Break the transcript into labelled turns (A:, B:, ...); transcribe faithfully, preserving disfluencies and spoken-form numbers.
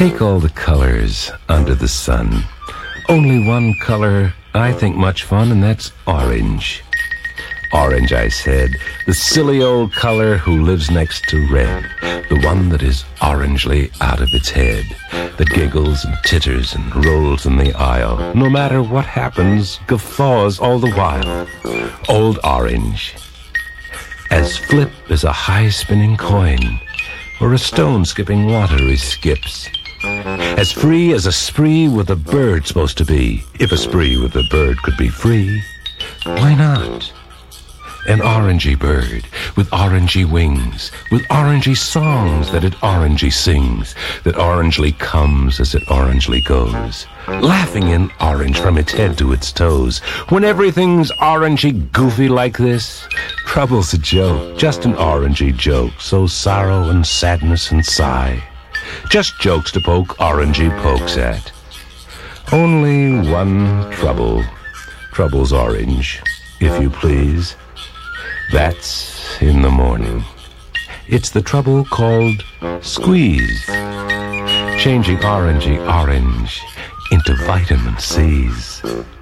A: Take all the colors under the sun. Only one color I think much fun, and that's orange. Orange, I said, the silly old color who lives next to red, the one that is orangely out of its head, that giggles and titters and rolls in the aisle, no matter what happens, guffaws all the while. Old Orange, as flip as a high-spinning coin, or a stone skipping water he skips. As free as a spree with a bird supposed to be. If a spree with a bird could be free, why not? An orangey bird with orangey wings, with orangey songs that it orangey sings, that orangely comes as it orangely goes, laughing in orange from its head to its toes. When everything's orangey goofy like this, trouble's a joke, just an orangey joke, so sorrow and sadness and sigh. Just jokes to poke orangey pokes at. Only one trouble. Trouble's orange, if you please. That's in the morning. It's the trouble called squeeze, changing orangey orange into vitamin C's.